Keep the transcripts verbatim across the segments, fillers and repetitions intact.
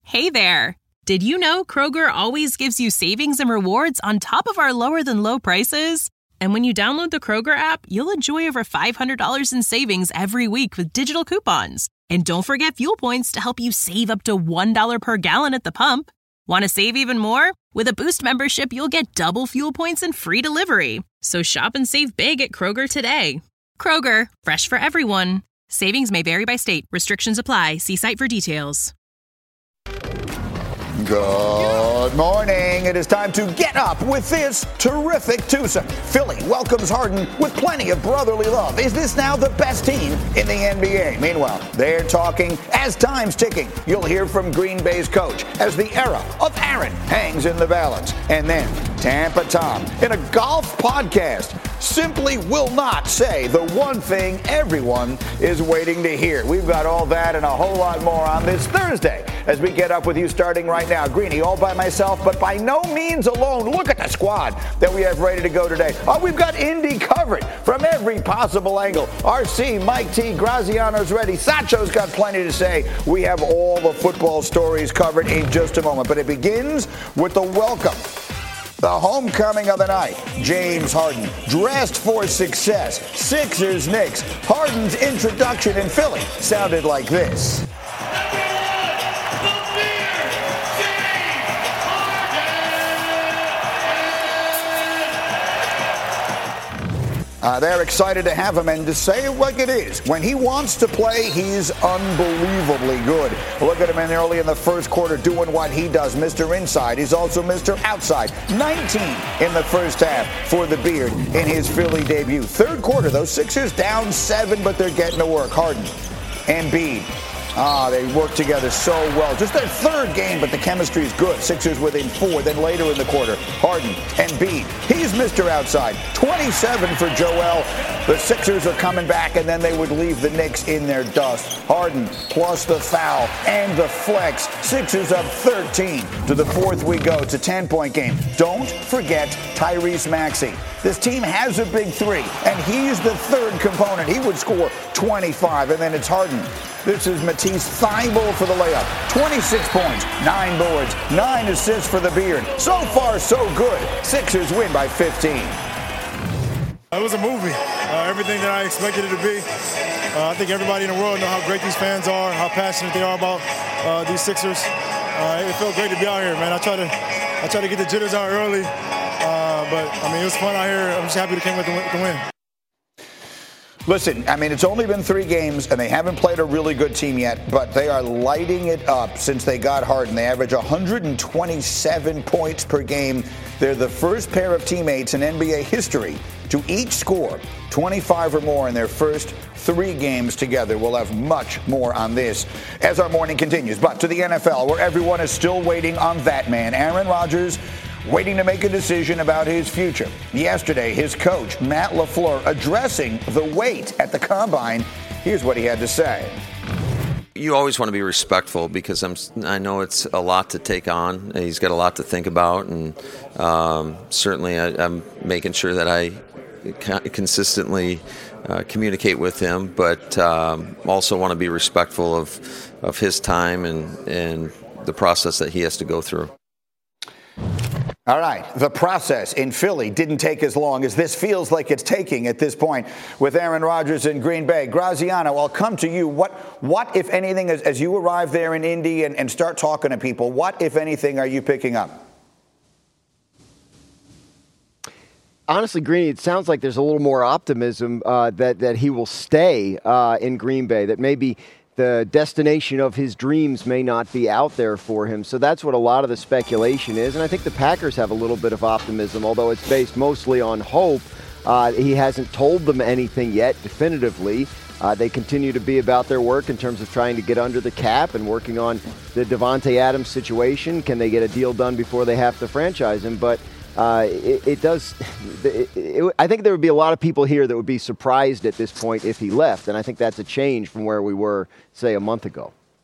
Hey there! Did you know Kroger always gives you savings and rewards on top of our lower-than-low prices? And when you download the Kroger app, you'll enjoy over five hundred dollars in savings every week with digital coupons. And don't forget fuel points to help you save up to one dollar per gallon at the pump. Want to save even more? With a Boost membership, you'll get double fuel points and free delivery. So shop and save big at Kroger today. Kroger, fresh for everyone. Savings may vary by state. Restrictions apply. See site for details. Good morning. It is time to get up with this terrific twosome. Philly welcomes Harden with plenty of brotherly love. Is this now the best team in the N B A? Meanwhile, they're talking as time's ticking. You'll hear from Green Bay's coach as the era of Aaron hangs in the balance. And then Tampa Tom in a golf podcast simply will not say the one thing everyone is waiting to hear. We've got all that and a whole lot more on this Thursday as we get up with you starting right now. Greeny all by myself, but by no means alone. Look at the squad that we have ready to go today. Oh, we've got Indy covered from every possible angle. R C, Mike T, Graziano's ready. Sacho's got plenty to say. We have all the football stories covered in just a moment, but it begins with the welcome. The homecoming of the night, James Harden, dressed for success. Sixers Knicks. Harden's introduction in Philly sounded like this. Uh, they're excited to have him, and to say it like it is, when he wants to play, he's unbelievably good. Look at him in early in the first quarter doing what he does, Mister Inside. He's also Mister Outside. nineteen in the first half for the Beard in his Philly debut. Third quarter, those Sixers down seven, but they're getting to work. Harden and Embiid. Ah, they work together so well. Just their third game, but the chemistry is good. Sixers within four. Then later in the quarter, Harden and Embiid. He's Mister Outside. twenty-seven for Joel. The Sixers are coming back, and then they would leave the Knicks in their dust. Harden plus the foul and the flex. Sixers up thirteen. To the fourth we go. It's a ten-point game. Don't forget Tyrese Maxey. This team has a big three, and he's the third component. He would score twenty-five, and then it's Harden. This is Matisse Thybulle for the layup. twenty-six points, nine boards, nine assists for the Beard. So far, so good. Sixers win by fifteen. It was a movie. Uh, everything that I expected it to be. Uh, I think everybody in the world know how great these fans are, how passionate they are about uh, these Sixers. Uh, it felt great to be out here, man. I try to, I try to get the jitters out early, uh, but I mean it was fun out here. I'm just happy to come with the, the win. Listen, I mean, it's only been three games, and they haven't played a really good team yet, but they are lighting it up since they got Harden. They average one hundred twenty-seven points per game. They're the first pair of teammates in N B A history to each score twenty-five or more in their first three games together. We'll have much more on this as our morning continues. But to the N F L, where everyone is still waiting on that man, Aaron Rodgers, waiting to make a decision about his future. Yesterday, his coach, Matt LaFleur, addressing the wait at the combine. Here's what he had to say. You always want to be respectful because I'm, I know it's a lot to take on. He's got a lot to think about, and um, certainly I, I'm making sure that I consistently uh, communicate with him, but um, also want to be respectful of, of his time and, and the process that he has to go through. All right, the process in Philly didn't take as long as this feels like it's taking at this point with Aaron Rodgers in Green Bay. Graziano, I'll come to you. What, what if anything, as, as you arrive there in Indy and, and start talking to people, what, if anything, are you picking up? Honestly, Greeny, it sounds like there's a little more optimism uh, that, that he will stay uh, in Green Bay, that maybe the destination of his dreams may not be out there for him. So that's what a lot of the speculation is. And I think the Packers have a little bit of optimism, although it's based mostly on hope. Uh, he hasn't told them anything yet definitively. Uh, they continue to be about their work in terms of trying to get under the cap and working on the Davante Adams situation. Can they get a deal done before they have to franchise him? But Uh, it, it does. It, it, I think there would be a lot of people here that would be surprised at this point if he left, and I think that's a change from where we were, say, a month ago.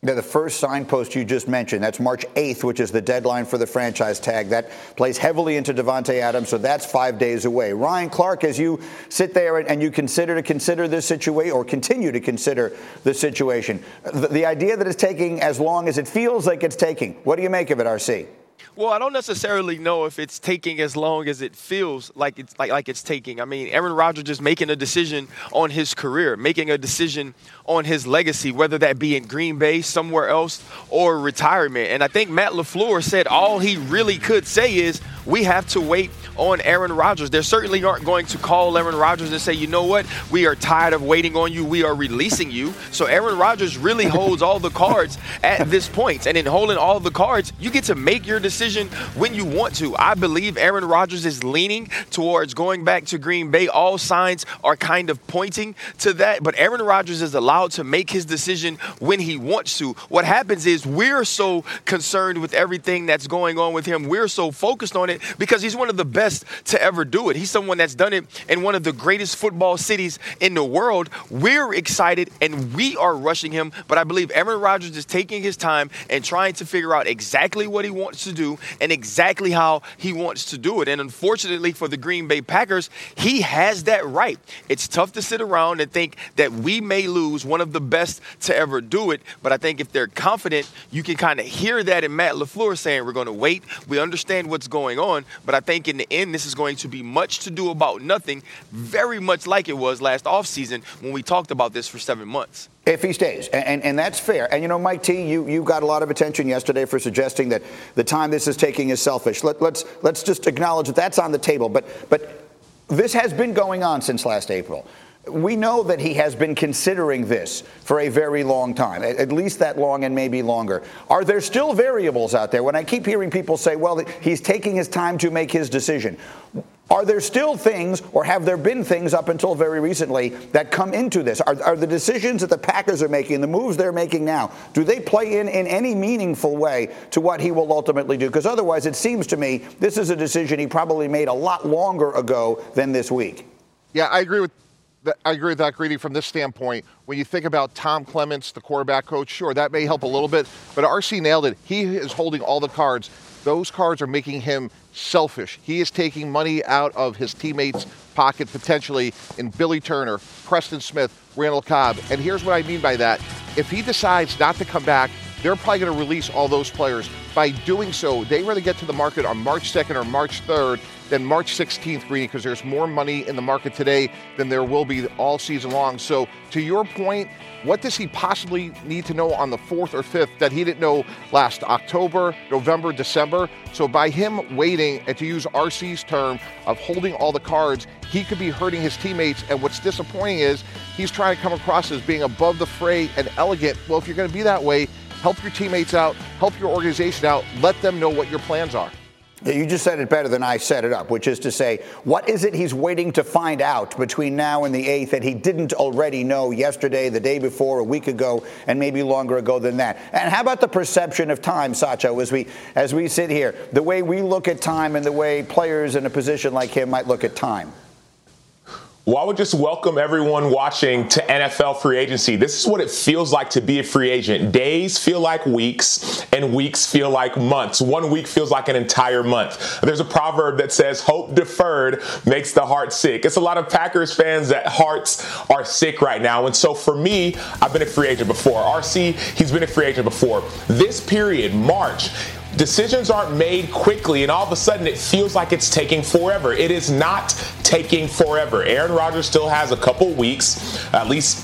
Yeah, the first signpost you just mentioned, that's March eighth, which is the deadline for the franchise tag. That plays heavily into Davante Adams, so that's five days away. Ryan Clark, as you sit there and you consider to consider this situation, or continue to consider the situation, the, the idea that it's taking as long as it feels like it's taking, what do you make of it, R C? Well, I don't necessarily know if it's taking as long as it feels like it's like, like it's taking. I mean, Aaron Rodgers is making a decision on his career, making a decision on his legacy, whether that be in Green Bay, somewhere else, or retirement. And I think Matt LaFleur said all he really could say is we have to wait on Aaron Rodgers. They certainly aren't going to call Aaron Rodgers and say, you know what, we are tired of waiting on you. We are releasing you. So Aaron Rodgers really holds all the cards at this point. And in holding all the cards, you get to make your decision when you want to. I believe Aaron Rodgers is leaning towards going back to Green Bay. All signs are kind of pointing to that. But Aaron Rodgers is allowed to make his decision when he wants to. What happens is we're so concerned with everything that's going on with him. We're so focused on it because he's one of the best to ever do it. He's someone that's done it in one of the greatest football cities in the world. We're excited and we are rushing him, but I believe Aaron Rodgers is taking his time and trying to figure out exactly what he wants to do and exactly how he wants to do it. And unfortunately for the Green Bay Packers, he has that right. It's tough to sit around and think that we may lose one of the best to ever do it, but I think if they're confident, you can kind of hear that in Matt LaFleur saying we're going to wait. We understand what's going on, but I think in the end, this is going to be much to do about nothing, very much like it was last offseason when we talked about this for seven months. If he stays, and, and, and that's fair. And, you know, Mike T, you, you got a lot of attention yesterday for suggesting that the time this is taking is selfish. Let, let's let's just acknowledge that that's on the table. But but this has been going on since last April. We know that he has been considering this for a very long time, at least that long and maybe longer. Are there still variables out there? When I keep hearing people say, well, he's taking his time to make his decision, are there still things, or have there been things up until very recently that come into this? Are, are the decisions that the Packers are making, the moves they're making now, do they play in in any meaningful way to what he will ultimately do? Because otherwise, it seems to me this is a decision he probably made a lot longer ago than this week. Yeah, I agree with I agree with that, Greedy, from this standpoint. When you think about Tom Clements, the quarterback coach, sure, that may help a little bit. But R C nailed it. He is holding all the cards. Those cards are making him selfish. He is taking money out of his teammates' pocket, potentially, in Billy Turner, Preston Smith, Randall Cobb. And here's what I mean by that. If he decides not to come back, they're probably going to release all those players. By doing so, they rather get to the market on March second or March third than March sixteenth, Greedy, because there's more money in the market today than there will be all season long. So to your point, what does he possibly need to know on the fourth or fifth that he didn't know last October, November, December? So by him waiting, and to use R C's term of holding all the cards, he could be hurting his teammates. And what's disappointing is he's trying to come across as being above the fray and elegant. Well, if you're going to be that way, help your teammates out, help your organization out, let them know what your plans are. You just said it better than I set it up, which is to say, what is it he's waiting to find out between now and the eighth that he didn't already know yesterday, the day before, a week ago, and maybe longer ago than that? And how about the perception of time, Sacho, as we as we sit here, the way we look at time and the way players in a position like him might look at time? Well, I would just welcome everyone watching to N F L free agency. This is what it feels like to be a free agent. Days feel like weeks, and weeks feel like months. One week feels like an entire month. There's a proverb that says, hope deferred makes the heart sick. It's a lot of Packers fans that hearts are sick right now. And so for me, I've been a free agent before. R C, he's been a free agent before. This period, March, decisions aren't made quickly, and all of a sudden it feels like it's taking forever. It is not taking forever. Aaron Rodgers still has a couple weeks, at least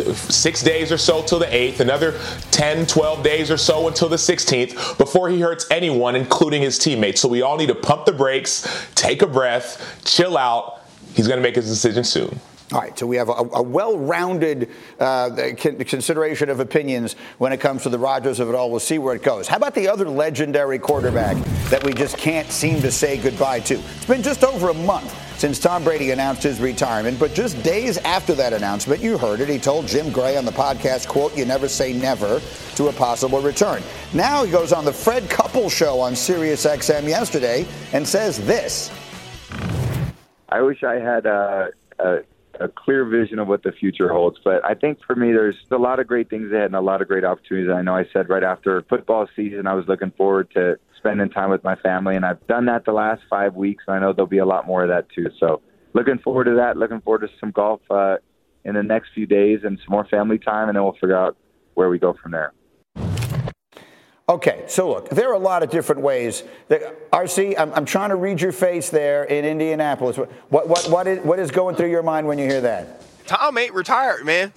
six days or so till the eighth, another ten, twelve days or so until the sixteenth before he hurts anyone, including his teammates. So we all need to pump the brakes, take a breath, chill out. He's going to make his decision soon. All right, so we have a, a well-rounded uh, consideration of opinions when it comes to the Rodgers of it all. We'll see where it goes. How about the other legendary quarterback that we just can't seem to say goodbye to? It's been just over a month since Tom Brady announced his retirement, but just days after that announcement, you heard it, he told Jim Gray on the podcast, quote, "You never say never to a possible return." Now he goes on the Fred Couples show on Sirius X M yesterday and says this. I wish I had a... a a clear vision of what the future holds. But I think for me, there's a lot of great things ahead and a lot of great opportunities. I know I said right after football season, I was looking forward to spending time with my family, and I've done that the last five weeks, and I know there'll be a lot more of that too. So looking forward to that, looking forward to some golf uh, in the next few days and some more family time, and then we'll figure out where we go from there. Okay, so look, there are a lot of different ways. That, R C, I'm, I'm trying to read your face there in Indianapolis. What, what, what, is, what is going through your mind when you hear that? Tom ain't retired, man.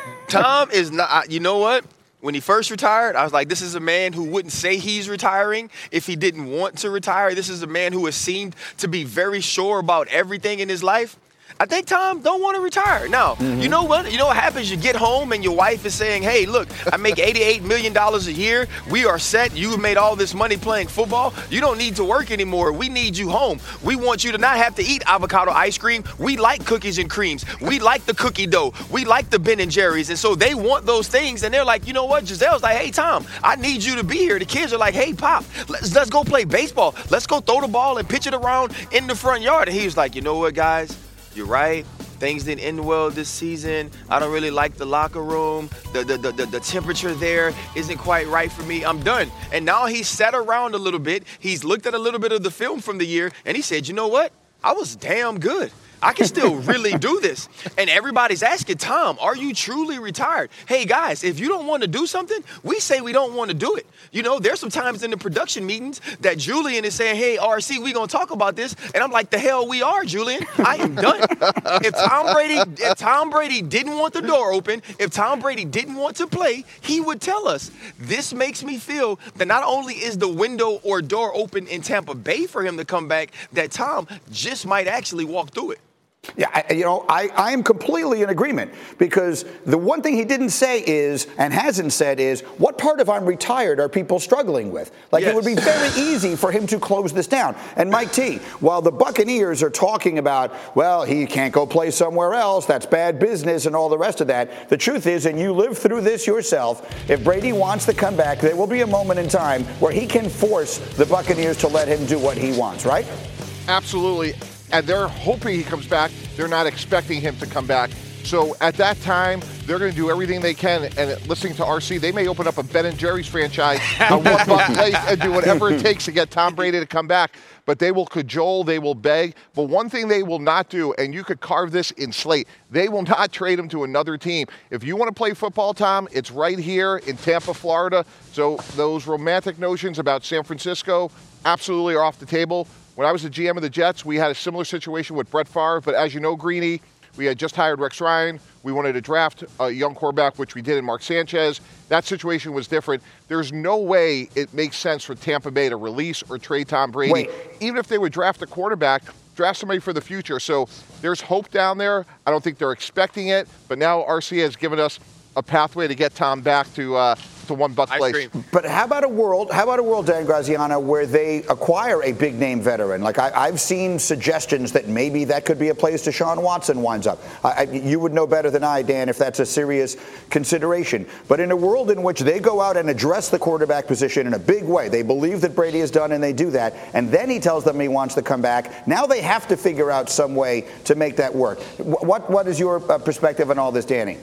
Tom is not, you know what? When he first retired, I was like, this is a man who wouldn't say he's retiring if he didn't want to retire. This is a man who has seemed to be very sure about everything in his life. I think Tom don't want to retire. Now, mm-hmm. you know what? You know what happens? You get home and your wife is saying, hey, look, I make eighty-eight million dollars a year. We are set. You've made all this money playing football. You don't need to work anymore. We need you home. We want you to not have to eat avocado ice cream. We like cookies and creams. We like the cookie dough. We like the Ben and Jerry's. And so they want those things. And they're like, you know what? Giselle's like, hey, Tom, I need you to be here. The kids are like, hey, Pop, let's, let's go play baseball. Let's go throw the ball and pitch it around in the front yard. And he was like, you know what, guys? You're right. Things didn't end well this season. I don't really like the locker room. The, the, the, the, the temperature there isn't quite right for me. I'm done. And now he's sat around a little bit. He's looked at a little bit of the film from the year, and he said, you know what? I was damn good. I can still really do this. And everybody's asking, Tom, are you truly retired? Hey, guys, if you don't want to do something, we say we don't want to do it. You know, there's some times in the production meetings that Julian is saying, hey, R C, we're going to talk about this. And I'm like, the hell we are, Julian. I am done. If Tom Brady, if Tom Brady didn't want the door open, if Tom Brady didn't want to play, he would tell us. This makes me feel that not only is the window or door open in Tampa Bay for him to come back, that Tom just might actually walk through it. Yeah, I, you know, I, I am completely in agreement, because the one thing he didn't say is, and hasn't said is, what part of I'm retired are people struggling with? Like, yes. It would be very easy for him to close this down. And Mike T, while the Buccaneers are talking about, well, he can't go play somewhere else, that's bad business and all the rest of that, the truth is, and you live through this yourself, if Brady wants to come back, there will be a moment in time where he can force the Buccaneers to let him do what he wants, right? Absolutely. And they're hoping he comes back. They're not expecting him to come back. So at that time, they're going to do everything they can. And listening to R C, they may open up a Ben and Jerry's franchise on one buck place and do whatever it takes to get Tom Brady to come back. But they will cajole, they will beg. But one thing they will not do, and you could carve this in slate, they will not trade him to another team. If you want to play football, Tom, it's right here in Tampa, Florida. So those romantic notions about San Francisco absolutely are off the table. When I was the G M of the Jets, we had a similar situation with Brett Favre. But as you know, Greeny, we had just hired Rex Ryan. We wanted to draft a young quarterback, which we did in Mark Sanchez. That situation was different. There's no way it makes sense for Tampa Bay to release or trade Tom Brady. Wait. Even if they would draft a quarterback, draft somebody for the future. So there's hope down there. I don't think they're expecting it. But now R C has given us a pathway to get Tom back to uh, to one buck place. But how about a world? How about a world, Dan Graziano, where they acquire a big name veteran? Like I, I've seen suggestions that maybe that could be a place Deshaun Watson winds up. I, I, you would know better than I, Dan, if that's a serious consideration. But in a world in which they go out and address the quarterback position in a big way, they believe that Brady is done, and they do that, and then he tells them he wants to come back. Now they have to figure out some way to make that work. What what is your uh, perspective on all this, Danny?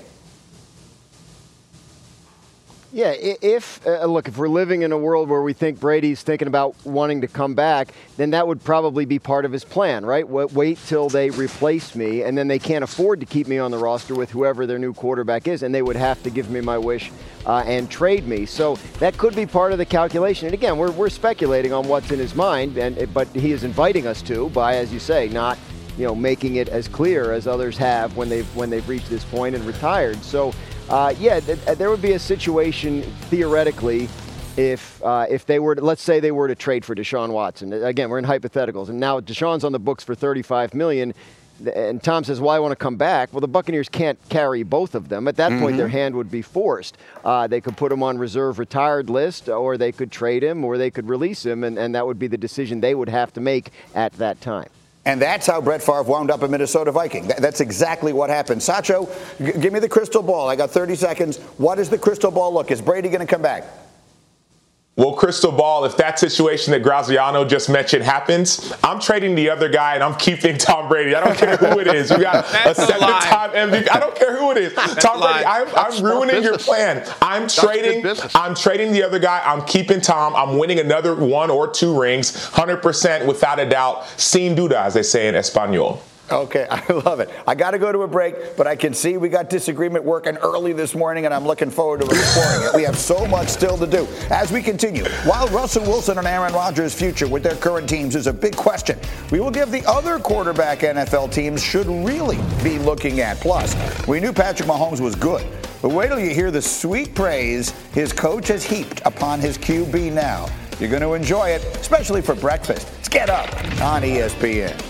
Yeah, if, uh, look, if we're living in a world where we think Brady's thinking about wanting to come back, then that would probably be part of his plan, right? Wait till they replace me, and then they can't afford to keep me on the roster with whoever their new quarterback is, and they would have to give me my wish uh, and trade me. So that could be part of the calculation. And again, we're, we're speculating on what's in his mind, and but he is inviting us to by, as you say, not you know making it as clear as others have when they've when they've reached this point and retired. So. Uh, yeah, th- there would be a situation theoretically if uh, if they were to, let's say they were to trade for Deshaun Watson. Again, we're in hypotheticals, and now Deshaun's on the books for thirty-five million dollars, and Tom says, well, I want to come back. Well, the Buccaneers can't carry both of them. At that mm-hmm. point, their hand would be forced. Uh, they could put him on reserve retired list, or they could trade him, or they could release him, and, and that would be the decision they would have to make at that time. And that's how Brett Favre wound up a Minnesota Viking. That's exactly what happened. Sacho, g- give me the crystal ball. I got thirty seconds. What does the crystal ball look? Is Brady going to come back? Well, crystal ball, if that situation that Graziano just mentioned happens, I'm trading the other guy and I'm keeping Tom Brady. I don't care who it is. We got a seven-time M V P. I don't care who it is. Tom Brady, I'm, I'm ruining your plan. I'm trading. I'm trading the other guy. I'm keeping Tom. I'm winning another one or two rings, one hundred percent without a doubt. Sin duda, as they say in Espanol. Okay, I love it. I got to go to a break, but I can see we got disagreement working early this morning, and I'm looking forward to exploring it. We have so much still to do. As we continue, while Russell Wilson and Aaron Rodgers' future with their current teams is a big question, we will give the other quarterback N F L teams should really be looking at. Plus, we knew Patrick Mahomes was good, but wait till you hear the sweet praise his coach has heaped upon his Q B now. You're going to enjoy it, especially for breakfast. Let's get up on E S P N.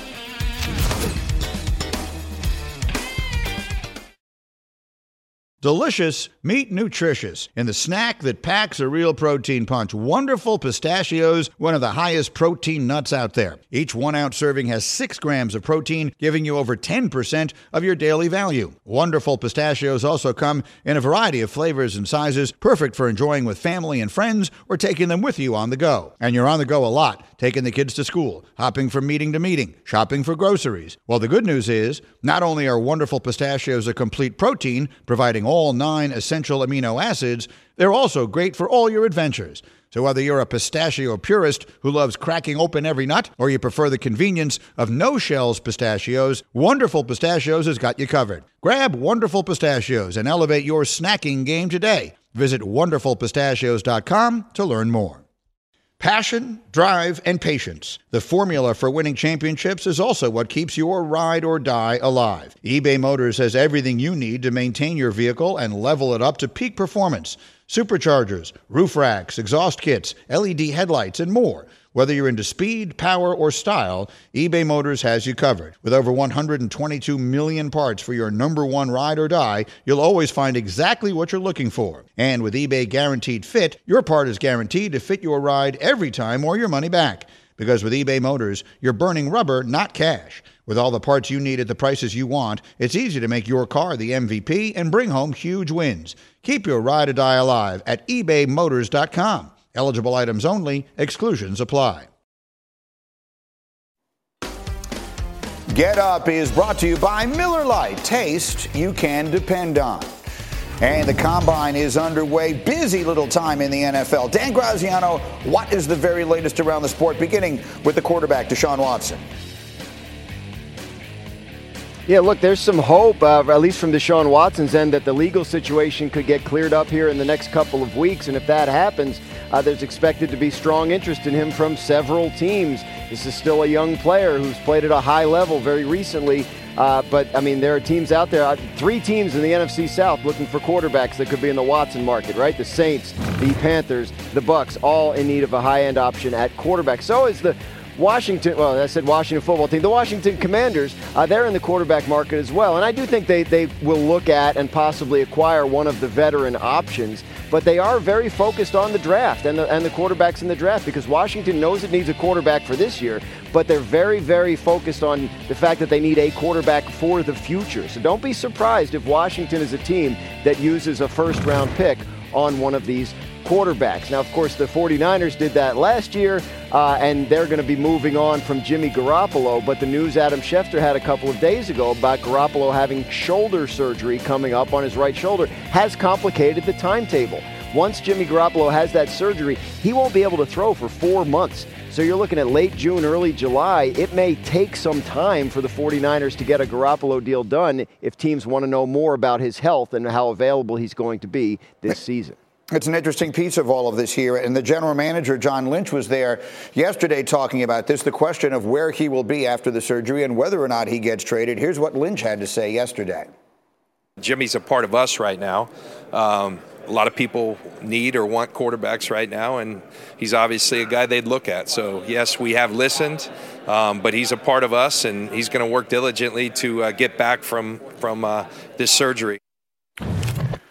Delicious, meet nutritious. In the snack that packs a real protein punch, Wonderful Pistachios, one of the highest protein nuts out there. Each one-ounce serving has six grams of protein, giving you over ten percent of your daily value. Wonderful Pistachios also come in a variety of flavors and sizes, perfect for enjoying with family and friends or taking them with you on the go. And you're on the go a lot, taking the kids to school, hopping from meeting to meeting, shopping for groceries. Well, the good news is, not only are Wonderful Pistachios a complete protein, providing all nine essential amino acids, they're also great for all your adventures. So whether you're a pistachio purist who loves cracking open every nut, or you prefer the convenience of no-shells pistachios, Wonderful Pistachios has got you covered. Grab Wonderful Pistachios and elevate your snacking game today. Visit wonderful pistachios dot com to learn more. Passion, drive, and patience. The formula for winning championships is also what keeps your ride or die alive. eBay Motors has everything you need to maintain your vehicle and level it up to peak performance. Superchargers, roof racks, exhaust kits, L E D headlights, and more. Whether you're into speed, power, or style, eBay Motors has you covered. With over one hundred twenty-two million parts for your number one ride or die, you'll always find exactly what you're looking for. And with eBay Guaranteed Fit, your part is guaranteed to fit your ride every time or your money back. Because with eBay Motors, you're burning rubber, not cash. With all the parts you need at the prices you want, it's easy to make your car the M V P and bring home huge wins. Keep your ride or die alive at ebay motors dot com. Eligible items only. Exclusions apply. Get Up is brought to you by Miller Lite. Taste you can depend on. And the Combine is underway. Busy little time in the N F L. Dan Graziano, what is the very latest around the sport, beginning with the quarterback, Deshaun Watson? Yeah, look, there's some hope, uh, at least from Deshaun Watson's end, that the legal situation could get cleared up here in the next couple of weeks. And if that happens, uh, there's expected to be strong interest in him from several teams. This is still a young player who's played at a high level very recently. Uh, but, I mean, there are teams out there, uh, three teams in the N F C South looking for quarterbacks that could be in the Watson market, right? The Saints, the Panthers, the Bucks, all in need of a high-end option at quarterback. So is the Washington, well, I said Washington football team. The Washington Commanders, uh, they're in the quarterback market as well. And I do think they, they will look at and possibly acquire one of the veteran options. But they are very focused on the draft and the, and the quarterbacks in the draft, because Washington knows it needs a quarterback for this year. But they're very, very focused on the fact that they need a quarterback for the future. So don't be surprised if Washington is a team that uses a first-round pick on one of these quarterbacks. Now, of course, the 49ers did that last year, uh, and they're going to be moving on from Jimmy Garoppolo. But the news Adam Schefter had a couple of days ago about Garoppolo having shoulder surgery coming up on his right shoulder has complicated the timetable. Once Jimmy Garoppolo has that surgery, he won't be able to throw for four months. So you're looking at late June, early July. It may take some time for the 49ers to get a Garoppolo deal done if teams want to know more about his health and how available he's going to be this season. It's an interesting piece of all of this here. And the general manager, John Lynch, was there yesterday talking about this, the question of where he will be after the surgery and whether or not he gets traded. Here's what Lynch had to say yesterday. Jimmy's a part of us right now. Um, a lot of people need or want quarterbacks right now, and he's obviously a guy they'd look at. So, yes, we have listened, um, but he's a part of us, and he's going to work diligently to uh, get back from, from uh, this surgery.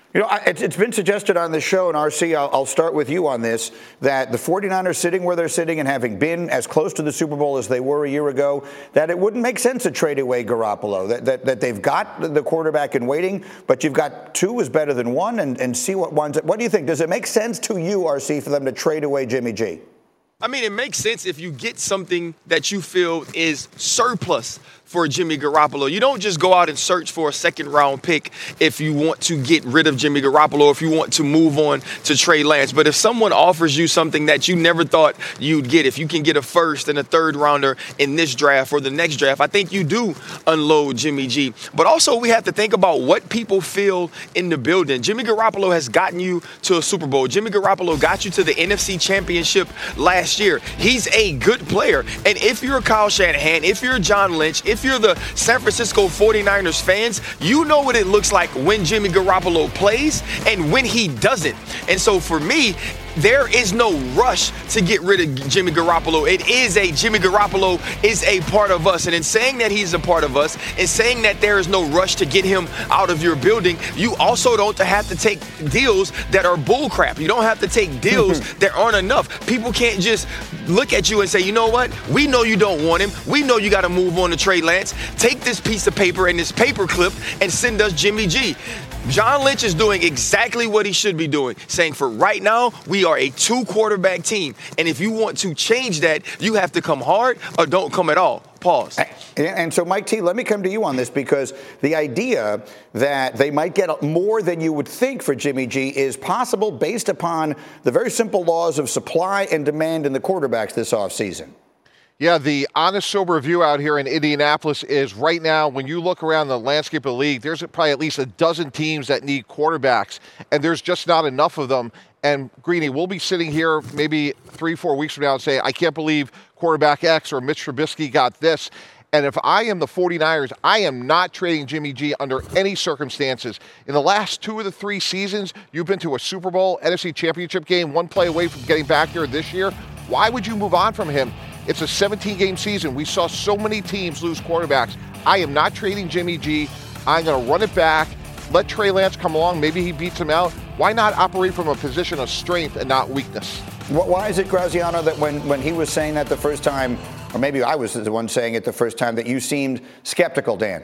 You know, it's, it's been suggested on the show, and R C, I'll, I'll start with you on this, that the 49ers sitting where they're sitting and having been as close to the Super Bowl as they were a year ago, that it wouldn't make sense to trade away Garoppolo, that, that, that they've got the quarterback in waiting, but you've got two is better than one, and, and see what one's. What do you think? Does it make sense to you, R C, for them to trade away Jimmy G? I mean, it makes sense if you get something that you feel is surplus for Jimmy Garoppolo. You don't just go out and search for a second round pick if you want to get rid of Jimmy Garoppolo, if you want to move on to Trey Lance. But if someone offers you something that you never thought you'd get, if you can get a first and a third rounder in this draft or the next draft, I think you do unload Jimmy G. But also we have to think about what people feel in the building. Jimmy Garoppolo has gotten you to a Super Bowl. Jimmy Garoppolo got you to the N F C Championship last year. He's a good player. And if you're Kyle Shanahan, if you're John Lynch, if you're the San Francisco forty-niners fans, you know what it looks like when Jimmy Garoppolo plays and when he doesn't. And so for me, there is no rush to get rid of Jimmy Garoppolo. It is a Jimmy Garoppolo is a part of us. And in saying that he's a part of us and saying that there is no rush to get him out of your building, you also don't have to take deals that are bullcrap. You don't have to take deals that aren't enough. People can't just look at you and say, you know what? We know you don't want him. We know you got to move on to Trey Lance. Take this piece of paper and this paper clip and send us Jimmy G. John Lynch is doing exactly what he should be doing, saying for right now, we are a two-quarterback team. And if you want to change that, you have to come hard or don't come at all. Pause. And so, Mike T., let me come to you on this, because the idea that they might get more than you would think for Jimmy G is possible based upon the very simple laws of supply and demand in the quarterbacks this offseason. Yeah, the honest, sober view out here in Indianapolis is right now, when you look around the landscape of the league, there's probably at least a dozen teams that need quarterbacks, and there's just not enough of them. And, Greeny, we'll be sitting here maybe three, four weeks from now and say, I can't believe quarterback X or Mitch Trubisky got this. And if I am the 49ers, I am not trading Jimmy G under any circumstances. In the last two of the three seasons, you've been to a Super Bowl, N F C Championship game, one play away from getting back here this year. Why would you move on from him? It's a seventeen-game season. We saw so many teams lose quarterbacks. I am not trading Jimmy G. I'm going to run it back. Let Trey Lance come along. Maybe he beats him out. Why not operate from a position of strength and not weakness? Why is it, Graziano, that when, when he was saying that the first time, or maybe I was the one saying it the first time, that you seemed skeptical, Dan?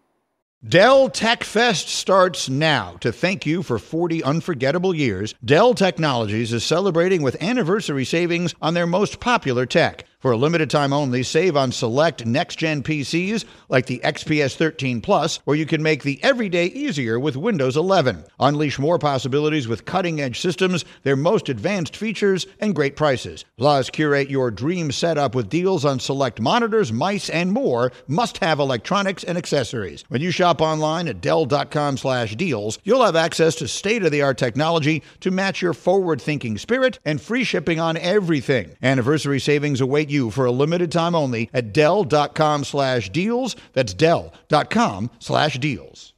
Dell Tech Fest starts now. To thank you for forty unforgettable years, Dell Technologies is celebrating with anniversary savings on their most popular tech. For a limited time only, save on select next-gen P Cs like the X P S thirteen Plus, where you can make the everyday easier with Windows eleven. Unleash more possibilities with cutting-edge systems, their most advanced features, and great prices. Plus, curate your dream setup with deals on select monitors, mice, and more must-have electronics and accessories. When you shop online at Dell.com slash deals, you'll have access to state-of-the-art technology to match your forward-thinking spirit and free shipping on everything. Anniversary savings await you for a limited time only at Dell.com slash deals. That's Dell.com slash deals.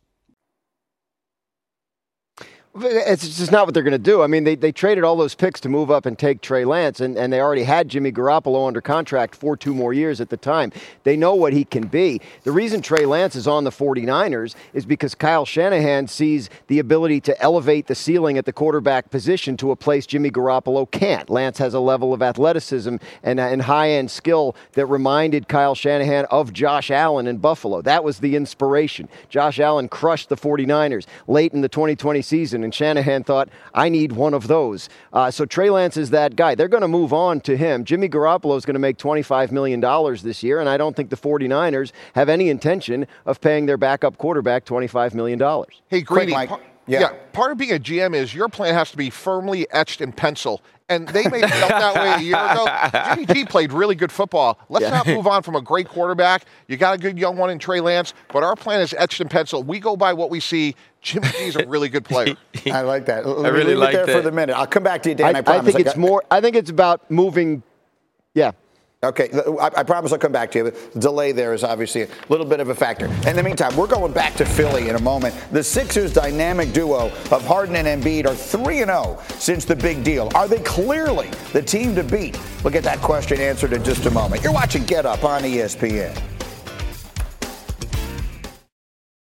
It's just not what they're going to do. I mean, they, they traded all those picks to move up and take Trey Lance, and, and they already had Jimmy Garoppolo under contract for two more years at the time. They know what he can be. The reason Trey Lance is on the 49ers is because Kyle Shanahan sees the ability to elevate the ceiling at the quarterback position to a place Jimmy Garoppolo can't. Lance has a level of athleticism and, and high-end skill that reminded Kyle Shanahan of Josh Allen in Buffalo. That was the inspiration. Josh Allen crushed the 49ers late in the twenty twenty season, and Shanahan thought, I need one of those. Uh, so Trey Lance is that guy. They're going to move on to him. Jimmy Garoppolo is going to make twenty-five million dollars this year, and I don't think the 49ers have any intention of paying their backup quarterback twenty-five million dollars. Hey, Greeny, par- yeah. yeah, part of being a G M is your plan has to be firmly etched in pencil. And they may have felt that way a year ago. Jimmy G played really good football. Let's yeah. not move on from a great quarterback. You got a good young one in Trey Lance, but our plan is etched in pencil. We go by what we see. Jimmy G's a really good player. I like that. I really Leave like it there that. for the minute. I'll come back to you, Dan. I, I, promise. I think I it's got, more. I think it's about moving. Yeah. Okay, I, I promise I'll come back to you. The delay there is obviously a little bit of a factor. In the meantime, we're going back to Philly in a moment. The Sixers' dynamic duo of Harden and Embiid are three and oh since the big deal. Are they clearly the team to beat? We'll get that question answered in just a moment. You're watching Get Up on E S P N.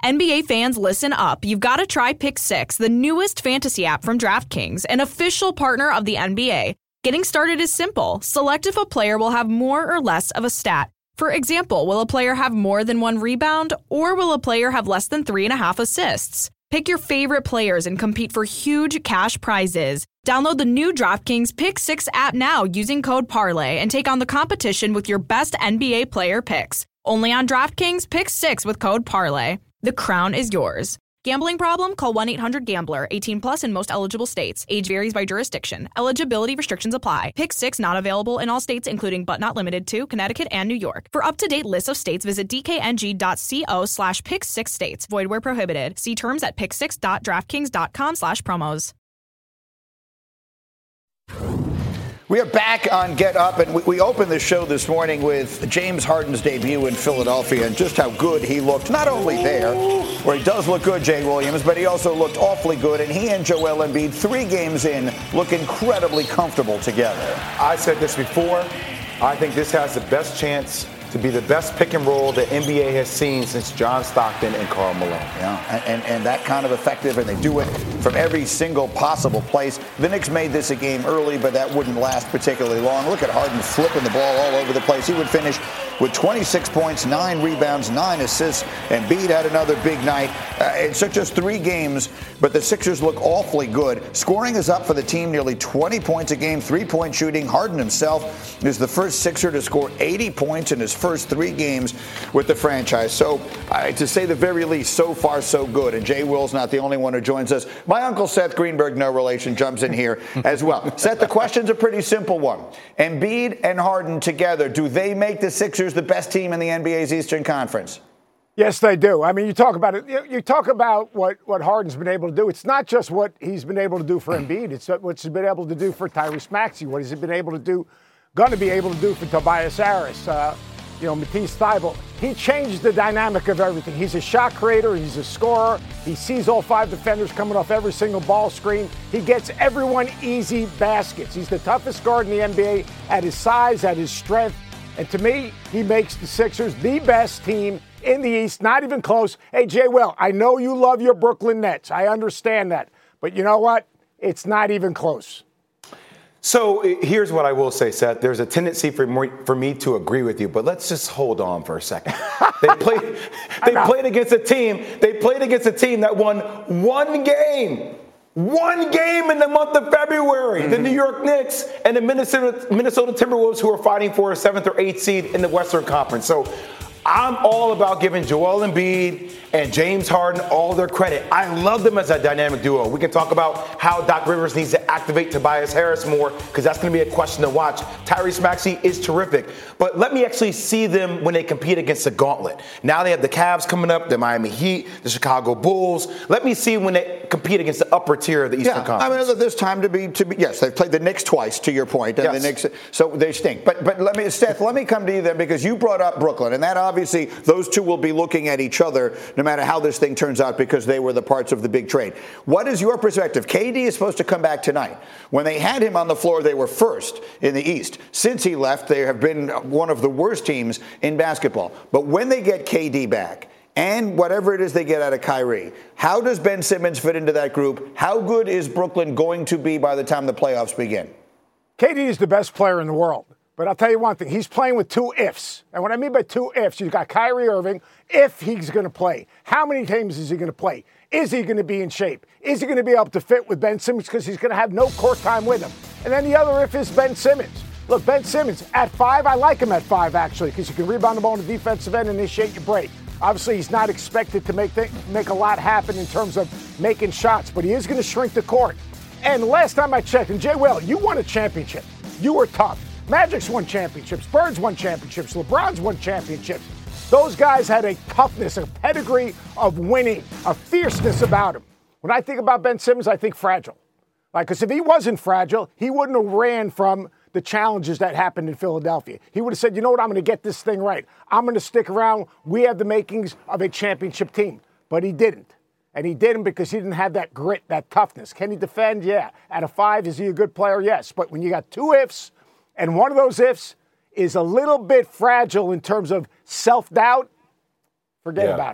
N B A fans, listen up. You've got to try Pick Six, the newest fantasy app from DraftKings, an official partner of the N B A. Getting started is simple. Select if a player will have more or less of a stat. For example, will a player have more than one rebound, or will a player have less than three and a half assists? Pick your favorite players and compete for huge cash prizes. Download the new DraftKings Pick Six app now using code Parlay and take on the competition with your best N B A player picks. Only on DraftKings Pick Six with code Parlay. The crown is yours. Gambling problem? Call one eight hundred gambler. eighteen plus in most eligible states. Age varies by jurisdiction. Eligibility restrictions apply. Pick Six not available in all states, including but not limited to Connecticut and New York. For up-to-date lists of states, visit dkng.co slash pick six states. Void where prohibited. See terms at pick six dot draftkings dot com slash promos. We are back on Get Up, and we, we opened the show this morning with James Harden's debut in Philadelphia and just how good he looked, not only there, where he does look good, Jay Williams, but he also looked awfully good, and he and Joel Embiid, three games in, look incredibly comfortable together. I said this before. I think this has the best chance to be the best pick and roll the N B A has seen since John Stockton and Karl Malone. Yeah, and, and, and that kind of effective, and they do it from every single possible place. The Knicks made this a game early, but that wouldn't last particularly long. Look at Harden flipping the ball all over the place. He would finish with twenty-six points, nine rebounds, nine assists, and Embiid had another big night. Uh, it's just three games, but the Sixers look awfully good. Scoring is up for the team, nearly twenty points a game, three-point shooting. Harden himself is the first Sixer to score eighty points in his first three games with the franchise. So, uh, to say the very least, so far so good. And Jay Will's not the only one who joins us. My uncle Seth Greenberg, no relation, jumps in here as well. Seth, the question's a pretty simple one. Embiid and Harden together, do they make the Sixers the best team in the N B A's Eastern Conference? Yes, they do. I mean, you talk about it. You, you talk about what, what Harden's been able to do. It's not just what he's been able to do for Embiid. It's what he's been able to do for Tyrese Maxey. What he's been able to do, going to be able to do for Tobias Harris. Uh, you know, Matisse Thybulle. He changed the dynamic of everything. He's a shot creator. He's a scorer. He sees all five defenders coming off every single ball screen. He gets everyone easy baskets. He's the toughest guard in the N B A at his size, at his strength. And to me, he makes the Sixers the best team in the East, not even close. Hey, Jay Will, I know you love your Brooklyn Nets. I understand that. But you know what? It's not even close. So here's what I will say, Seth. There's a tendency for me, for me to agree with you, but let's just hold on for a second. They played, they played against a team. They played against a team that won one game. One game in the month of February. Mm-hmm. The New York Knicks and the Minnesota, Minnesota Timberwolves, who are fighting for a seventh or eighth seed in the Western Conference. So I'm all about giving Joel Embiid and James Harden all their credit. I love them as a dynamic duo. We can talk about how Doc Rivers needs to activate Tobias Harris more, because that's going to be a question to watch. Tyrese Maxey is terrific. But let me actually see them when they compete against the gauntlet. Now they have the Cavs coming up, the Miami Heat, the Chicago Bulls. Let me see when they compete against the upper tier of the Eastern yeah, Conference. I mean, there's time to be, to be, yes, they've played the Knicks twice, to your point, and yes. the Knicks, so they stink. But, but let me, Steph, let me come to you then, because you brought up Brooklyn, and that obviously, those two will be looking at each other no matter how this thing turns out, because they were the parts of the big trade. What is your perspective? K D is supposed to come back tonight. When they had him on the floor, they were first in the East. Since he left, they have been one of the worst teams in basketball. But when they get K D back, and whatever it is they get out of Kyrie, how does Ben Simmons fit into that group? How good is Brooklyn going to be by the time the playoffs begin? K D is the best player in the world. But I'll tell you one thing, he's playing with two ifs. And what I mean by two ifs, you've got Kyrie Irving, if he's going to play. How many games is he going to play? Is he going to be in shape? Is he going to be able to fit with Ben Simmons, because he's going to have no court time with him? And then the other if is Ben Simmons. Look, Ben Simmons, at five, I like him at five, actually, because you can rebound the ball on the defensive end and initiate your break. Obviously, he's not expected to make th- make a lot happen in terms of making shots, but he is going to shrink the court. And last time I checked, and Jay Will, you won a championship. You were tough. Magic's won championships. Birds won championships. LeBron's won championships. Those guys had a toughness, a pedigree of winning, a fierceness about him. When I think about Ben Simmons, I think fragile. Like, because if he wasn't fragile, he wouldn't have ran from the challenges that happened in Philadelphia. He would have said, you know what, I'm going to get this thing right. I'm going to stick around. We have the makings of a championship team. But he didn't. And he didn't because he didn't have that grit, that toughness. Can he defend? Yeah. At a five, is he a good player? Yes. But when you got two ifs, and one of those ifs is a little bit fragile in terms of self-doubt, forget yeah. about it.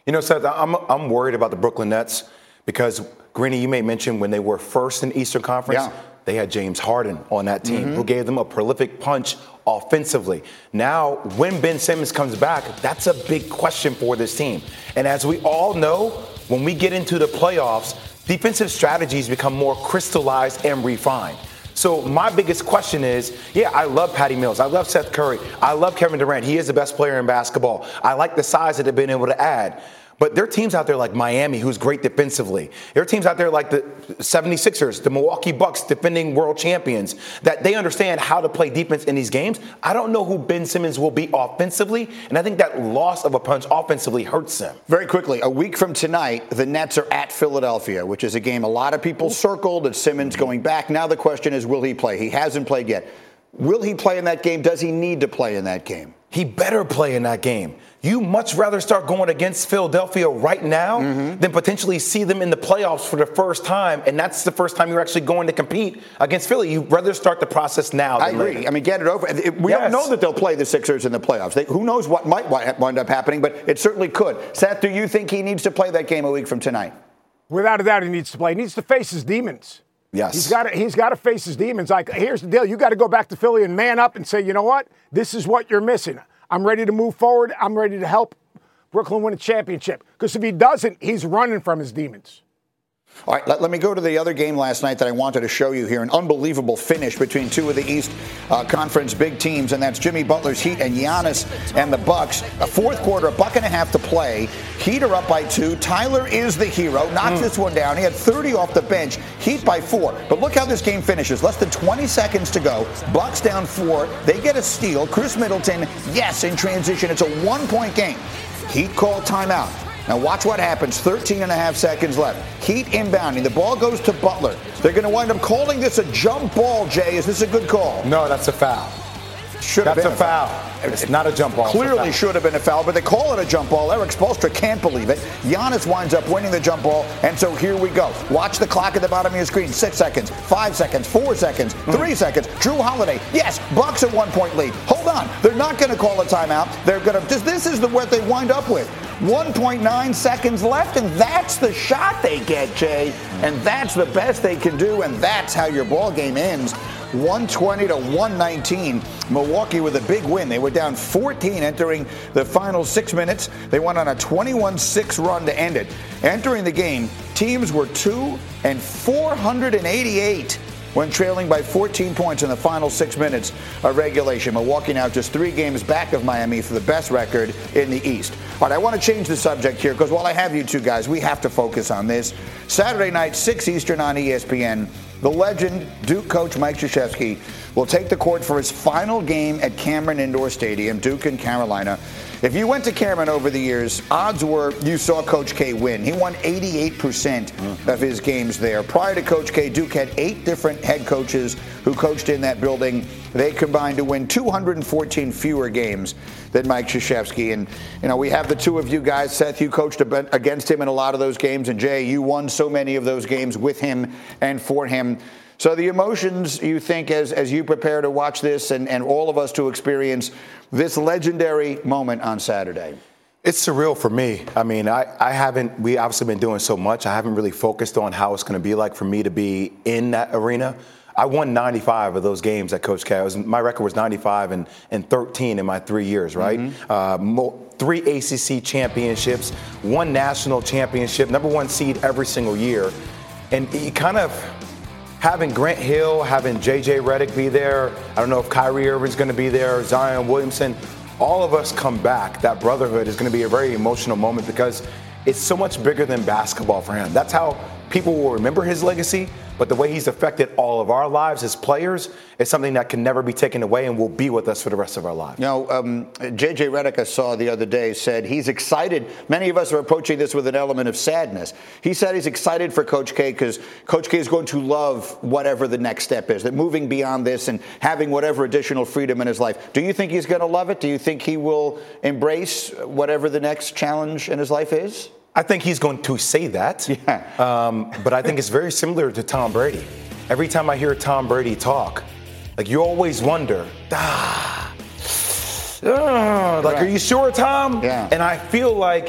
You know, Seth, I'm, I'm worried about the Brooklyn Nets because, Greeny, you may mention when they were first in the Eastern Conference, yeah. they had James Harden on that team, mm-hmm. who gave them a prolific punch offensively. Now, when Ben Simmons comes back, that's a big question for this team. And as we all know, when we get into the playoffs, defensive strategies become more crystallized and refined. So my biggest question is, yeah, I love Patty Mills. I love Seth Curry. I love Kevin Durant. He is the best player in basketball. I like the size that they've been able to add. But there are teams out there like Miami who's great defensively. There are teams out there like the seventy-sixers, the Milwaukee Bucks, defending world champions, that they understand how to play defense in these games. I don't know who Ben Simmons will be offensively, and I think that loss of a punch offensively hurts him. Very quickly, a week from tonight, the Nets are at Philadelphia, which is a game a lot of people circled. It's Simmons going back. Now the question is, will he play? He hasn't played yet. Will he play in that game? Does he need to play in that game? He better play in that game. You much rather start going against Philadelphia right now mm-hmm. than potentially see them in the playoffs for the first time, and that's the first time you're actually going to compete against Philly. You'd rather start the process now than I agree. later. I mean, get it over. We yes. don't know that they'll play the Sixers in the playoffs. They, who knows what might wind up happening, but it certainly could. Seth, do you think he needs to play that game a week from tonight? Without a doubt, he needs to play. He needs to face his demons. Yes. He's got to, he's got to face his demons. Like, here's the deal. You got to go back to Philly and man up and say, you know what? This is what you're missing. I'm ready to move forward. I'm ready to help Brooklyn win a championship. Because if he doesn't, he's running from his demons. All right, let, let me go to the other game last night that I wanted to show you here. An unbelievable finish between two of the East uh, Conference big teams, and that's Jimmy Butler's Heat and Giannis and the Bucks. A fourth quarter, a buck and a half to play. Heat are up by two. Tyler is the hero. Knocks mm. this one down. He had thirty off the bench. Heat by four. But look how this game finishes. Less than twenty seconds to go. Bucks down four. They get a steal. Chris Middleton, yes, in transition. It's a one-point game. Heat call timeout. Now watch what happens. thirteen and a half seconds left. Heat inbounding. The ball goes to Butler. They're going to wind up calling this a jump ball, Jay. Is this a good call? No, that's a foul. Should have That's been a foul. foul. It's not a jump ball. Clearly should have been a foul, but they call it a jump ball. Eric Spoelstra can't believe it. Giannis winds up winning the jump ball, and so here we go. Watch the clock at the bottom of your screen. Six seconds, five seconds, four seconds, three mm. seconds. Drew Holiday. Yes, Bucks at one-point lead. Hold on. They're not going to call a timeout. They're going to. This is the what they wind up with. one point nine seconds left, and that's the shot they get, Jay. And that's the best they can do, and that's how your ball game ends. one twenty to one nineteen. Milwaukee with a big win. They were down fourteen entering the final six minutes. They went on a twenty-one six run to end it. Entering the game, teams were two and four hundred eighty-eight when trailing by fourteen points in the final six minutes of regulation. Milwaukee now just three games back of Miami for the best record in the East. All right, I want to change the subject here because while I have you two guys, we have to focus on this. Saturday night, six Eastern on E S P N. The legend, Duke coach Mike Krzyzewski, will take the court for his final game at Cameron Indoor Stadium, Duke and Carolina. If you went to Cameron over the years, odds were you saw Coach K win. He won eighty-eight percent of his games there. Prior to Coach K, Duke had eight different head coaches who coached in that building. They combined to win two hundred fourteen fewer games than Mike Krzyzewski. And, you know, we have the two of you guys. Seth, you coached against him in a lot of those games. And, Jay, you won so many of those games with him and for him. So the emotions, you think, as as you prepare to watch this and, and all of us to experience this legendary moment on Saturday? It's surreal for me. I mean, I, I haven't, we obviously been doing so much. I haven't really focused on how it's going to be like for me to be in that arena. I won ninety-five of those games at Coach K. I was, my record was ninety-five and, and thirteen in my three years, right? Mm-hmm. Uh, mo- three A C C championships, one national championship, number one seed every single year. And you kind of, having Grant Hill, having J J Redick be there, I don't know if Kyrie Irving's going to be there, Zion Williamson, all of us come back. That brotherhood is going to be a very emotional moment because it's so much bigger than basketball for him. That's how people will remember his legacy, but the way he's affected all of our lives as players is something that can never be taken away and will be with us for the rest of our lives. You know, um, J J Redick, I saw the other day, said he's excited. Many of us are approaching this with an element of sadness. He said he's excited for Coach K because Coach K is going to love whatever the next step is, that moving beyond this and having whatever additional freedom in his life. Do you think he's going to love it? Do you think he will embrace whatever the next challenge in his life is? I think he's going to say that, yeah. um, but I think it's very similar to Tom Brady. Every time I hear Tom Brady talk, like you always wonder, ah, ah like, right. Are you sure, Tom? Yeah. And I feel like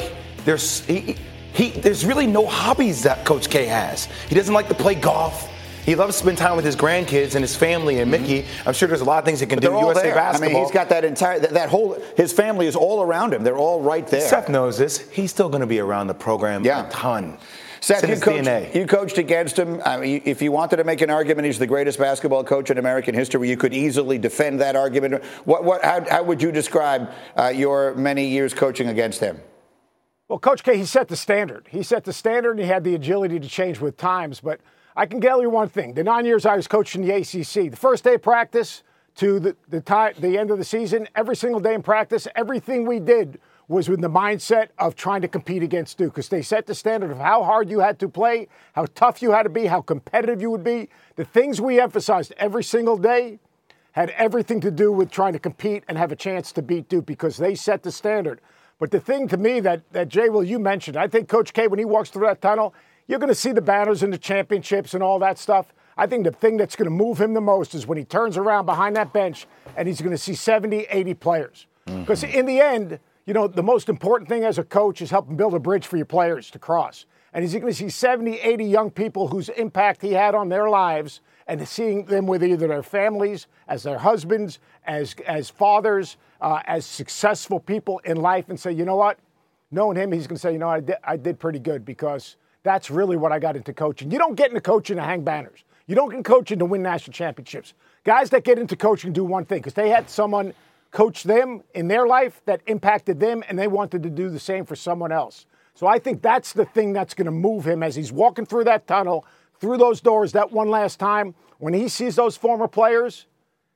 There's he, he there's really no hobbies that Coach K has. He doesn't like to play golf. He loves to spend time with his grandkids and his family and Mickey. Mm-hmm. I'm sure there's a lot of things he can but do. They're all U S A there. basketball. I mean, he's got that entire that, that whole his family is all around him. They're all right there. Seth knows this. He's still going to be around the program yeah. a ton. Seth, you, coach, you coached against him. I mean, if you wanted to make an argument, he's the greatest basketball coach in American history. You could easily defend that argument. What, what, how, how would you describe uh, your many years coaching against him? Well, Coach K, he set the standard. He set the standard, and he had the agility to change with times. But I can tell you one thing: the nine years I was coaching the A C C, the first day of practice to the the, time, the end of the season, every single day in practice, everything we did was with the mindset of trying to compete against Duke, because they set the standard of how hard you had to play, how tough you had to be, how competitive you would be. The things we emphasized every single day had everything to do with trying to compete and have a chance to beat Duke, because they set the standard. But the thing to me that, that Jay, Will, you mentioned, I think Coach K, when he walks through that tunnel, you're going to see the banners and the championships and all that stuff. I think the thing that's going to move him the most is when he turns around behind that bench and he's going to see seventy, eighty players. Because mm-hmm. in the end, you know, the most important thing as a coach is helping build a bridge for your players to cross. And he's going to see seventy, eighty young people whose impact he had on their lives, and seeing them with either their families, as their husbands, as as fathers, uh, as successful people in life, and say, you know what? Knowing him, he's going to say, you know, I did, I did pretty good, because that's really what I got into coaching. You don't get into coaching to hang banners. You don't get into coaching to win national championships. Guys that get into coaching do one thing, because they had someone coach them in their life that impacted them, and they wanted to do the same for someone else. So I think that's the thing that's going to move him as he's walking through that tunnel, through those doors that one last time. When he sees those former players,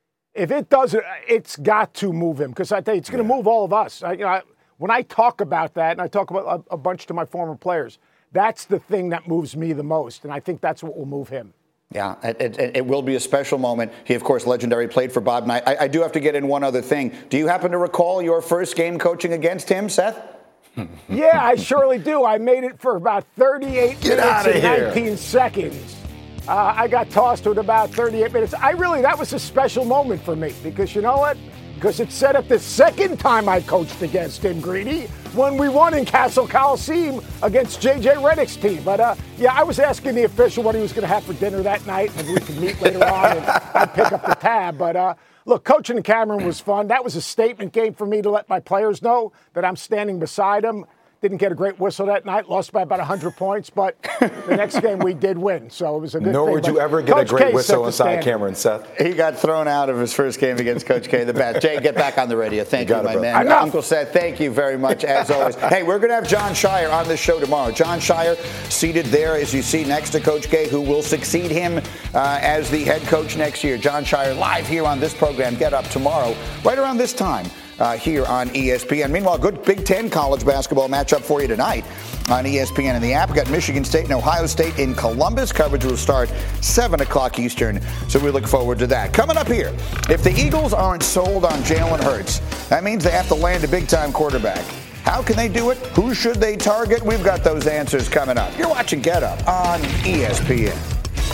if it doesn't, it's got to move him, because I tell you, it's going to move all of us. I, you know, I, when I talk about that, and I talk about a, a bunch to my former players, that's the thing that moves me the most, and I think that's what will move him. Yeah, it, it, it will be a special moment. He, of course, legendary, played for Bob Knight. I, I do have to get in one other thing. Do you happen to recall your first game coaching against him, Seth? Yeah, I surely do. I made it for about thirty-eight Get minutes and here. nineteen seconds. Uh, I got tossed with about thirty-eight minutes. I really, that was a special moment for me, because you know what? Because it set up the second time I coached against him, Greeny, when we won in Castle Coliseum against J J Redick's team. But, uh, yeah, I was asking the official what he was going to have for dinner that night, and we could meet later on, and I'd pick up the tab. But, uh, look, coaching in Cameron was fun. That was a statement game for me to let my players know that I'm standing beside them. Didn't get a great whistle that night, lost by about one hundred points, but the next game we did win, so it was a good Nor thing. would But you ever get Coach a great K whistle set the inside standard. Cameron, Seth. He got thrown out of his first game against Coach K, the best. Jay, get back on the radio. Thank you, you my it, man. Enough. Uncle Seth, thank you very much, as always. Hey, we're going to have John Shire on the show tomorrow. John Shire seated there, as you see, next to Coach K, who will succeed him uh, as the head coach next year. John Shire live here on this program. Get up tomorrow, right around this time. Uh, here on E S P N. Meanwhile, good Big Ten college basketball matchup for you tonight on E S P N and the app. We've got Michigan State and Ohio State in Columbus. Coverage will start seven o'clock Eastern, so we look forward to that. Coming up here, if the Eagles aren't sold on Jalen Hurts, that means they have to land a big-time quarterback. How can they do it? Who should they target? We've got those answers coming up. You're watching Get Up on E S P N.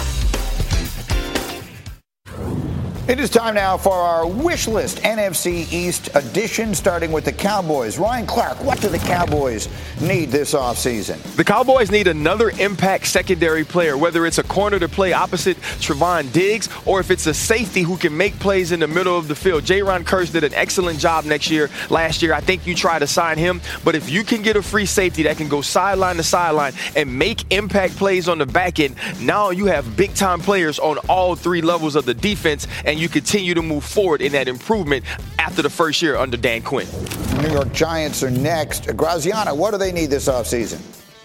It is time now for our wish list N F C East edition, starting with the Cowboys. Ryan Clark, what do the Cowboys need this offseason? The Cowboys need another impact secondary player, whether it's a corner to play opposite Trevon Diggs or if it's a safety who can make plays in the middle of the field. Jaron Kearse did an excellent job next year. Last year, I think you try to sign him, but if you can get a free safety that can go sideline to sideline and make impact plays on the back end, now you have big-time players on all three levels of the defense, and you continue to move forward in that improvement after the first year under Dan Quinn. New York Giants are next. Graziano, what do they need this offseason?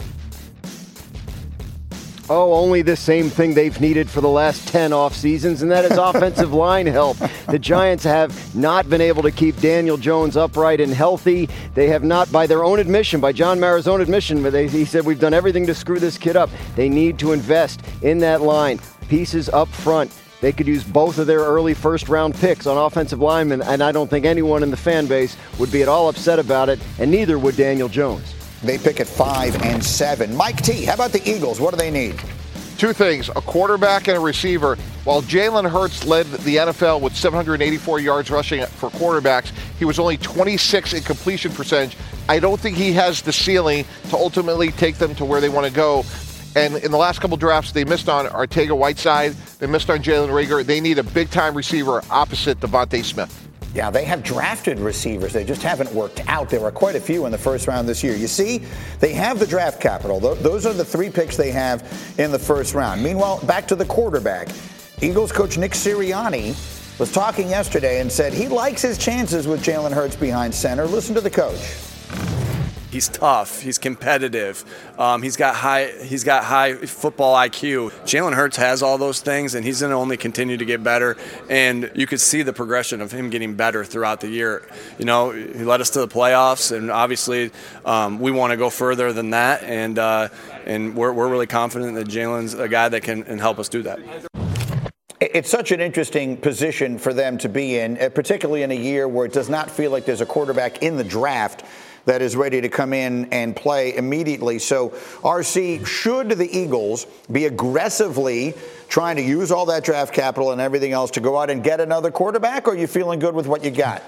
Oh, only the same thing they've needed for the last ten off seasons, and that is offensive line help. The Giants have not been able to keep Daniel Jones upright and healthy. They have not, by their own admission, by John Mara's own admission, but they, he said, we've done everything to screw this kid up. They need to invest in that line. Pieces up front. They could use both of their early first-round picks on offensive linemen, and I don't think anyone in the fan base would be at all upset about it, and neither would Daniel Jones. They pick at five and seven. Mike T, how about the Eagles? What do they need? Two things, a quarterback and a receiver. While Jalen Hurts led the N F L with seven hundred eighty-four yards rushing for quarterbacks, he was only twenty-six in completion percentage. I don't think he has the ceiling to ultimately take them to where they want to go. And in the last couple drafts, they missed on Arcega-Whiteside. They missed on Jalen Reagor. They need a big-time receiver opposite Devontae Smith. Yeah, they have drafted receivers. They just haven't worked out. There were quite a few in the first round this year. You see, they have the draft capital. Those are the three picks they have in the first round. Meanwhile, back to the quarterback. Eagles coach Nick Sirianni was talking yesterday and said he likes his chances with Jalen Hurts behind center. Listen to the coach. He's tough. He's competitive. Um, he's got high. He's got high football I Q. Jalen Hurts has all those things, and he's going to only continue to get better. And you could see the progression of him getting better throughout the year. You know, he led us to the playoffs, and obviously um, we want to go further than that. And uh, and we're we're really confident that Jalen's a guy that can, can help us do that. It's such an interesting position for them to be in, particularly in a year where it does not feel like there's a quarterback in the draft that is ready to come in and play immediately. So, R C, should the Eagles be aggressively trying to use all that draft capital and everything else to go out and get another quarterback, or are you feeling good with what you got?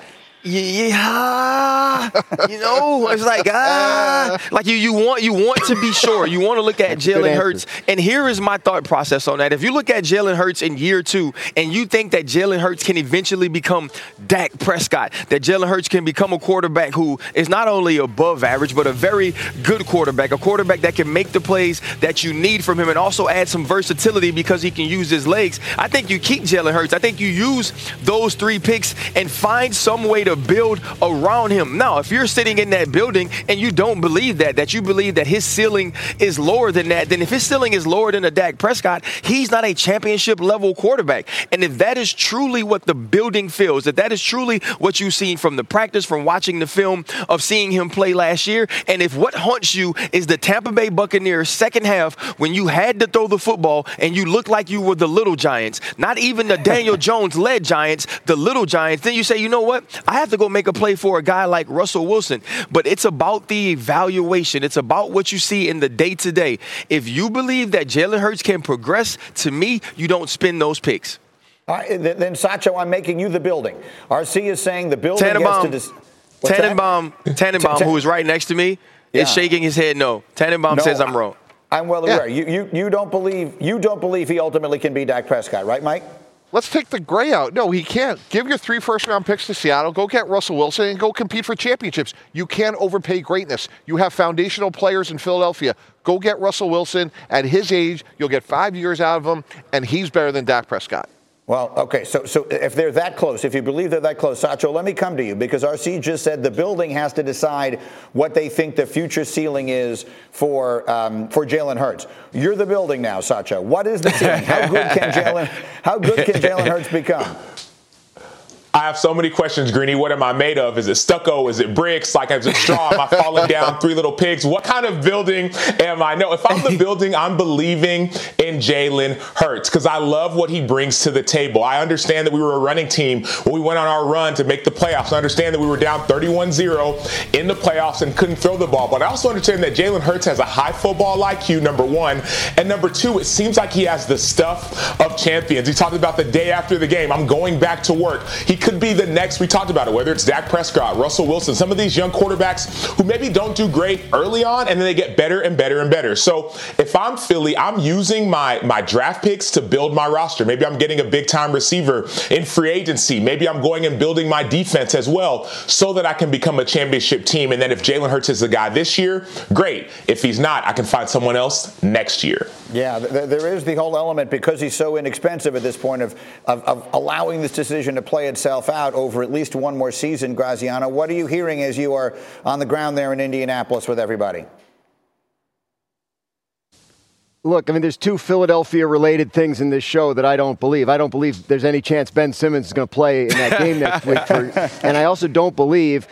Yeah, you know, it's like ah, like you you want you want to be sure. You want to look at Jalen Hurts, and here is my thought process on that. If you look at Jalen Hurts in year two, and you think that Jalen Hurts can eventually become Dak Prescott, that Jalen Hurts can become a quarterback who is not only above average but a very good quarterback, a quarterback that can make the plays that you need from him, and also add some versatility because he can use his legs. I think you keep Jalen Hurts. I think you use those three picks and find some way to to build around him. Now, if you're sitting in that building and you don't believe that, that you believe that his ceiling is lower than that, then if his ceiling is lower than a Dak Prescott, he's not a championship level quarterback. And if that is truly what the building feels, if that is truly what you've seen from the practice, from watching the film of seeing him play last year, and if what haunts you is the Tampa Bay Buccaneers second half when you had to throw the football and you looked like you were the little Giants, not even the Daniel Jones-led Giants, the little Giants, then you say, you know what? I have to go make a play for a guy like Russell Wilson. But it's about the evaluation. It's about what you see in the day-to-day. If you believe that Jalen Hurts can progress, to me, you don't spend those picks. All right, then, Sacho, I'm making you the building. R C is saying the building Tannenbaum, gets to dis- Tannenbaum, Tannenbaum, who is right next to me, yeah. is shaking his head no. Tannenbaum no, says I'm wrong. I'm well aware. Yeah. You, you, you don't believe you don't believe he ultimately can be Dak Prescott, right, Mike? Let's take the gray out. No, he can't. Give your three first-round picks to Seattle. Go get Russell Wilson and go compete for championships. You can't overpay greatness. You have foundational players in Philadelphia. Go get Russell Wilson. At his age, you'll get five years out of him, and he's better than Dak Prescott. Well, okay, so so if they're that close, if you believe they're that close, Sacho, let me come to you, because R C just said the building has to decide what they think the future ceiling is for um, for Jalen Hurts. You're the building now, Sacho. What is the ceiling? How good can Jalen How good can Jalen Hurts become? I have so many questions, Greeny. What am I made of? Is it stucco? Is it bricks? Like, is it straw? Am I falling down three little pigs? What kind of building am I? No, if I'm the building, I'm believing in Jalen Hurts because I love what he brings to the table. I understand that we were a running team when we went on our run to make the playoffs. I understand that we were down thirty-one zero in the playoffs and couldn't throw the ball. But I also understand that Jalen Hurts has a high football I Q, number one. And number two, it seems like he has the stuff of champions. He talked about the day after the game, I'm going back to work. He could be the next, we talked about it, whether it's Dak Prescott, Russell Wilson, some of these young quarterbacks who maybe don't do great early on and then they get better and better and better. So if I'm Philly, I'm using my, my draft picks to build my roster. Maybe I'm getting a big time receiver in free agency. Maybe I'm going and building my defense as well so that I can become a championship team. And then if Jalen Hurts is the guy this year, great. If he's not, I can find someone else next year. Yeah, th- there is the whole element, because he's so inexpensive at this point, of, of, of allowing this decision to play itself out over at least one more season. Graziano, what are you hearing as you are on the ground there in Indianapolis with everybody? Look, I mean, there's two Philadelphia-related things in this show that I don't believe. I don't believe there's any chance Ben Simmons is going to play in that game next week. For, and I also don't believe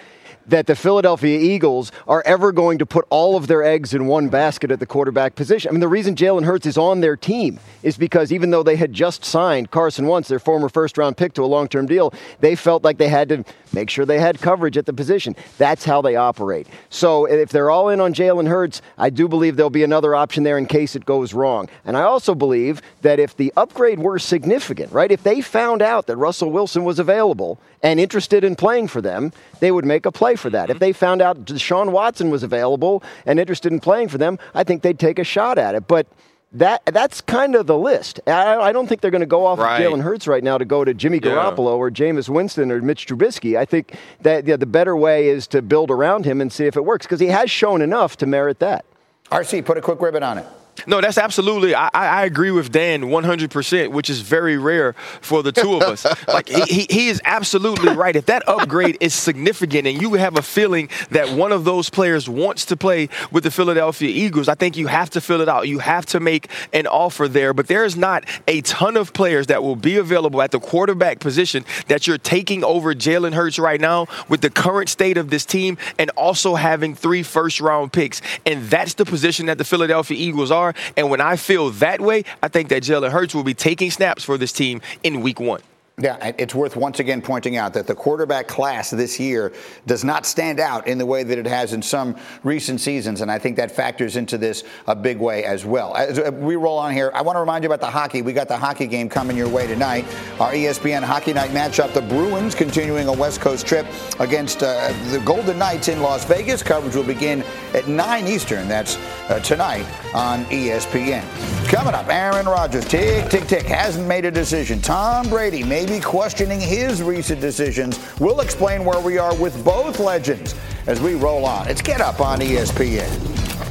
that the Philadelphia Eagles are ever going to put all of their eggs in one basket at the quarterback position. I mean, the reason Jalen Hurts is on their team is because even though they had just signed Carson Wentz, their former first-round pick, to a long-term deal, they felt like they had to make sure they had coverage at the position. That's how they operate. So if they're all in on Jalen Hurts, I do believe there'll be another option there in case it goes wrong. And I also believe that if the upgrade were significant, right, if they found out that Russell Wilson was available and interested in playing for them, they would make a play for that. If they found out Deshaun Watson was available and interested in playing for them, I think they'd take a shot at it. But That that's kind of the list. I, I don't think they're going to go off right. of Jalen Hurts right now to go to Jimmy Garoppolo yeah. or Jameis Winston or Mitch Trubisky. I think that yeah, the better way is to build around him and see if it works, because he has shown enough to merit that. R C, put a quick ribbon on it. No, that's absolutely. I, I agree with Dan one hundred percent, which is very rare for the two of us. Like he, he, he is absolutely right. If that upgrade is significant and you have a feeling that one of those players wants to play with the Philadelphia Eagles, I think you have to fill it out. You have to make an offer there. But there is not a ton of players that will be available at the quarterback position that you're taking over Jalen Hurts right now with the current state of this team and also having three first-round picks. And that's the position that the Philadelphia Eagles are. And when I feel that way, I think that Jalen Hurts will be taking snaps for this team in week one. Yeah, it's worth once again pointing out that the quarterback class this year does not stand out in the way that it has in some recent seasons, and I think that factors into this a big way as well. As we roll on here, I want to remind you about the hockey. We got the hockey game coming your way tonight. Our E S P N Hockey Night matchup, the Bruins continuing a West Coast trip against uh, the Golden Knights in Las Vegas. Coverage will begin at nine Eastern. That's uh, tonight on E S P N. Coming up, Aaron Rodgers, tick, tick, tick, hasn't made a decision. Tom Brady may be questioning his recent decisions. We'll explain where we are with both legends as we roll on. It's Get Up on E S P N.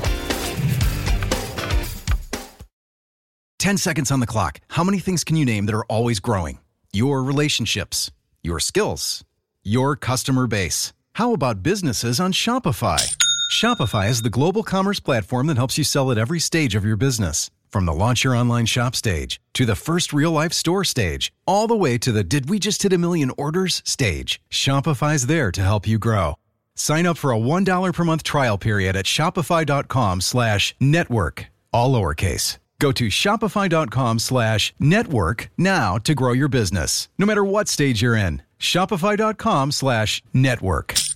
Ten seconds on the clock. How many things can you name that are always growing? Your relationships, your skills, your customer base. How about businesses on Shopify? Shopify is the global commerce platform that helps you sell at every stage of your business. From the launch your online shop stage, to the first real-life store stage, all the way to the did we just hit a million orders stage, Shopify's there to help you grow. Sign up for a one dollar per month trial period at shopify.com slash network, all lowercase. Go to shopify.com slash network now to grow your business, no matter what stage you're in. Shopify.com slash network.